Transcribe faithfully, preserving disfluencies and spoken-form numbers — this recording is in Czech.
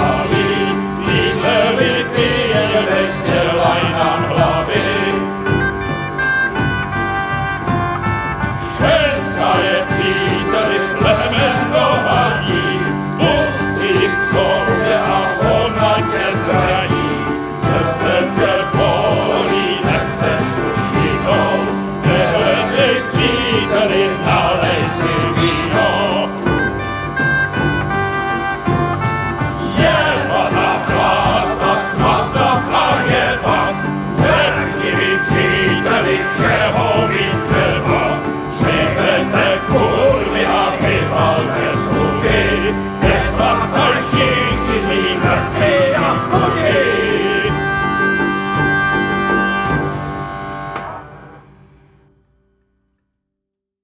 baví, příteli vypije, než dělaj nám hlavy. Ženská je příteli, lehmen do hadí, pustí k sobě a ona tě zraní. Srdce tě bolí, nechceš už tichou, nehledej příteli, nalej si víno. Je vada chlásta, chlásta a je pak, řekni mi příteli, čeho víc třeba. Přijďte kurvy a vyvalte sluky, dnes vás všichni zí mrtví a kurvy.